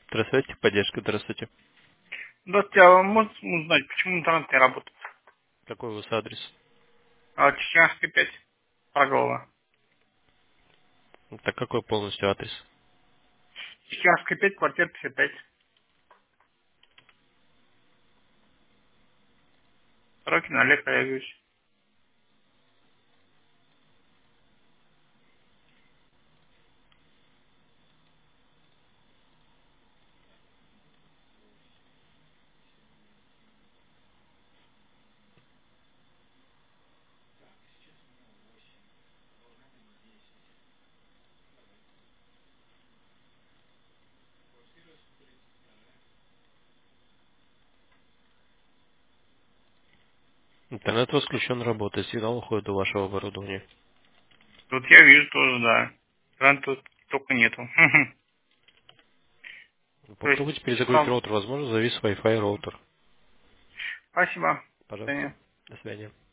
Здравствуйте, поддержка, здравствуйте. Здравствуйте, а вы можете узнать, почему интернет не работает? Какой у вас адрес? Чеченская 5, Прогова. Так какой полностью адрес? Чеченская 5, квартира 55. Рокин Олег Олегович. Интернет восключен, работает, сигнал уходит до вашего оборудования. Тут я вижу тоже, да. Интернета тут только нету. То есть, Попробуйте перезагрузить вам роутер, возможно, завис Wi-Fi роутер. спасибо. До Пожалуйста. свидания. До свидания.